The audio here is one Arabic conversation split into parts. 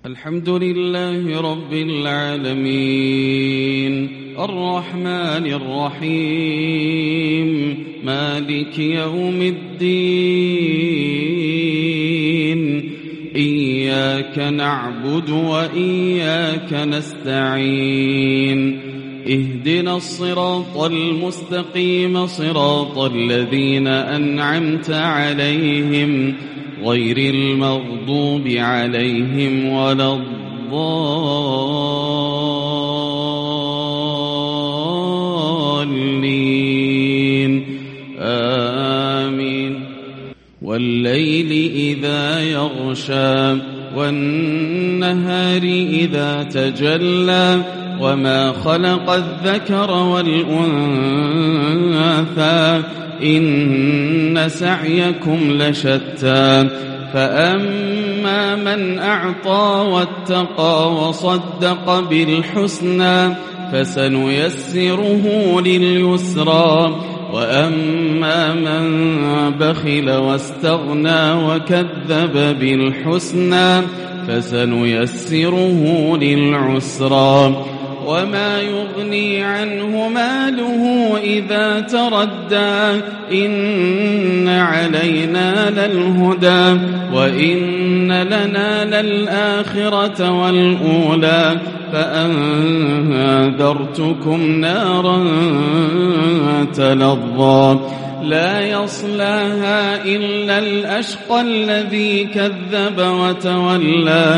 الحمد لله رب العالمين الرحمن الرحيم مالك يوم الدين إياك نعبد وإياك نستعين اهدنا الصراط المستقيم صراط الذين أنعمت عليهم غير المغضوب عليهم ولا الضالين آمين والليل إذا يغشى والنهار إذا تجلى وما خلق الذكر والأنثى إن سعيكم لشتى فأما من أعطى واتقى وصدق بالحسنى فسنيسره لليسرى وأما من بخل واستغنى وكذب بالحسنى فسنيسره للعسرى وما يغني عنه ماله إذا تردى إن علينا للهدى وإن لنا للآخرة والأولى فأنذرتكم نارا تلظى لا يصلاها إلا الأشقى الذي كذب وتولى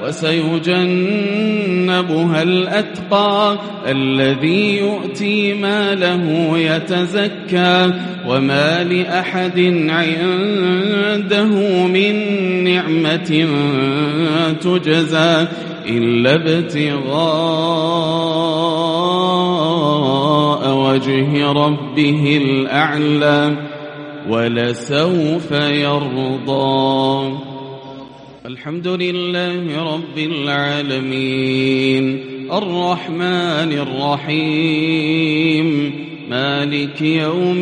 وسيجنبها الأتقى الذي يؤتي ماله يتزكى وما لأحد عنده من نعمة تجزى إلا ابتغاء وجه ربه الأعلى ولسوف يرضى. الحمد لله رب العالمين الرحمن الرحيم مالك يوم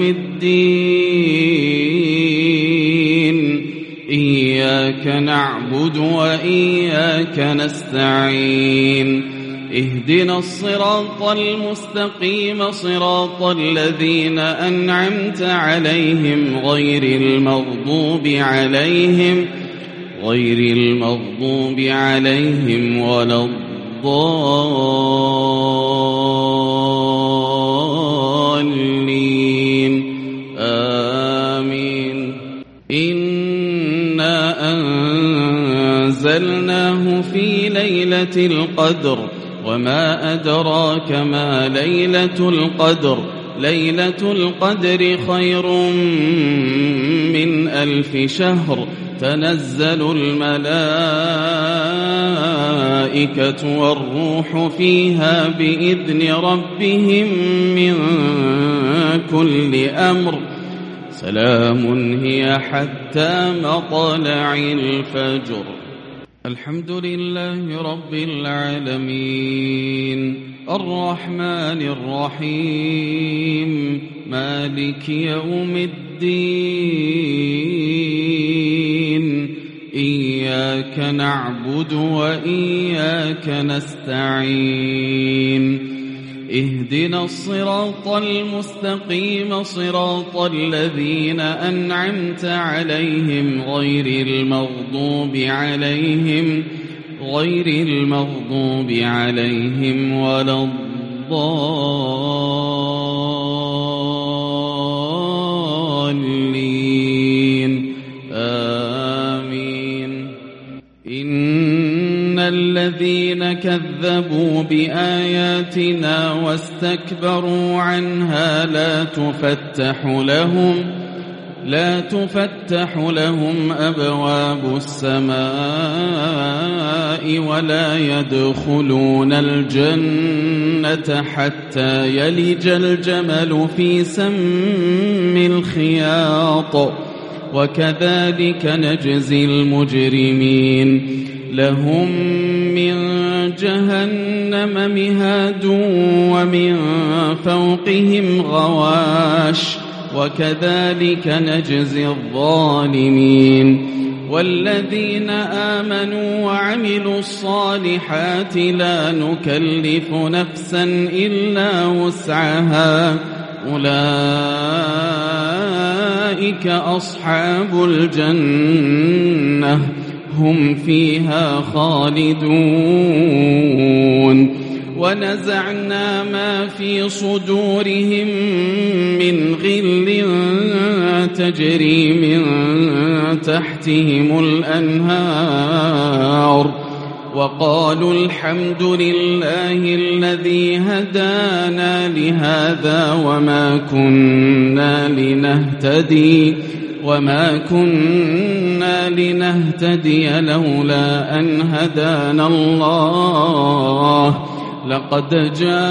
الدين إياك نعبد وإياك نستعين اهدنا الصراط المستقيم صراط الذين أنعمت عليهم غير المغضوب عليهم ولا الضالين آمين إنا أنزلناه في ليلة القدر وما أدراك ما ليلة القدر ليلة القدر خير من 1000 شهر تنزل الملائكة والروح فيها بإذن ربهم من كل أمر سلام هي حتى مطلع الفجر. الحمد لله رب العالمين الرحمن الرحيم مالك يوم الدين إياك نعبد وإياك نستعين اهدنا الصراط المستقيم صراط الذين أنعمت عليهم غير المغضوب عليهم ولا الضالين آمين إن الذين كذبوا بآياتنا واستكبروا عنها لا تفتح لهم أبواب السماء ولا يدخلون الجنة حتى يلج الجمل في سم الخياط وكذلك نجزي المجرمين لهم من جهنم مهاد ومن فوقهم غواش وكذلك نجزي الظالمين والذين آمنوا وعملوا الصالحات لا نكلف نفسا إلا وسعها أولئك أصحاب الجنة هم فيها خالدون ونزعنا ما في صدورهم من غل تجري من تحتهم الأنهار وقالوا الحمد لله الذي هدانا لهذا وما كنا لنهتدي لولا أن هدانا الله لقد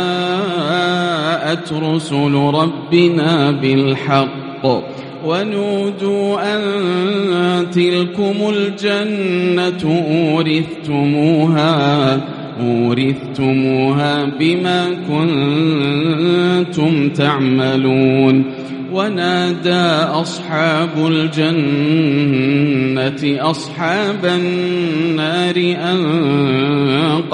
جاءت رسل ربنا بالحق ونودوا أن تلكم الجنة أورثتموها بما كنتم تعملون ونادى أصحاب الجنة أصحاب النار أن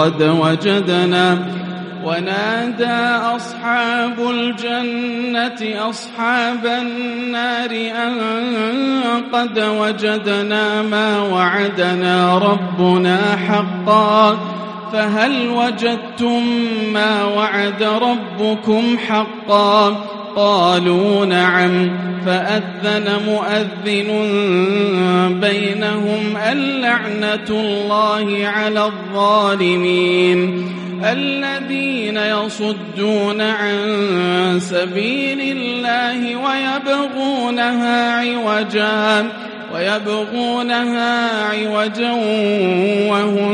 قد وجدنا ما وعدنا ربنا حقا فهل وجدتم ما وعد ربكم حقا قالوا نعم فأذن مؤذن بينهم اللعنة الله على الظالمين الذين يصدون عن سبيل الله ويبغونها عوجا وهم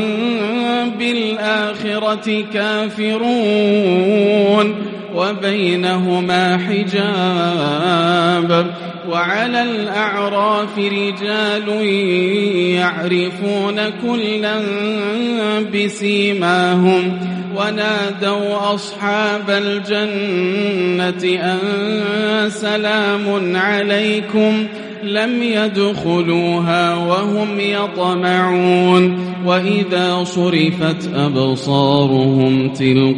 بالآخرة كافرون وبينهما حجاب وعلى الأعراف رجال يعرفون كلا بسيماهم ونادوا أصحاب الجنة أن سلام عليكم لم يدخلوها وهم يطمعون وإذا صرفت أبصارهم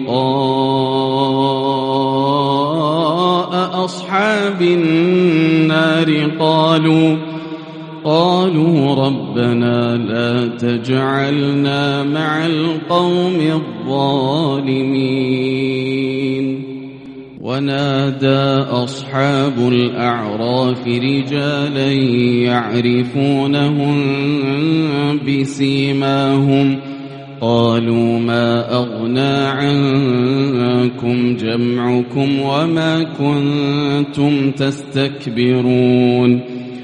تلقاء أصحاب النار قالوا ربنا لا تجعلنا مع القوم الظالمين ونادى أصحاب الأعراف رجالا يعرفونهم بسيماهم قالوا ما أغنى عنكم جمعكم وما كنتم تستكبرون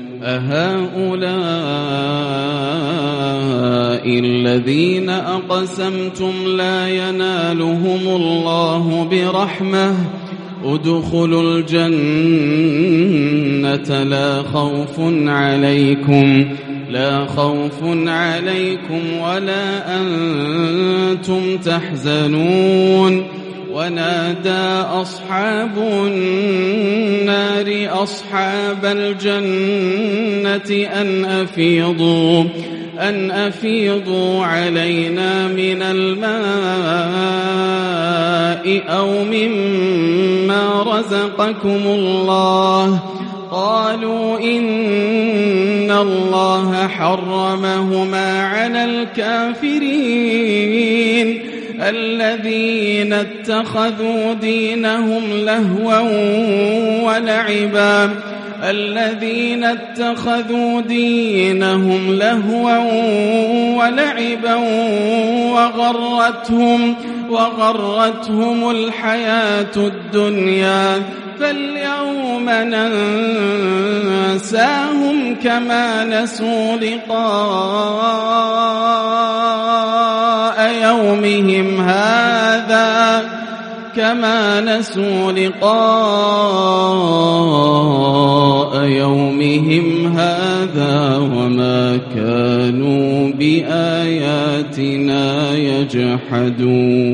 أهؤلاء الذين أقسمتم لا ينالهم الله برحمة ادخلوا الجنة لا خوف عليكم ولا أنتم تحزنون ونادى أصحاب النار أصحاب الجنة أن أفيضوا علينا من الماء أو مما رزقكم الله قالوا إن الله حرمهما على الكافرين الذين اتخذوا دينهم لهوا ولعبا وغرتهم الحياة الدنيا فاليوم ننساهم كما نسوا لقاء يومهم هذا وما كانوا بآياتنا يجحدون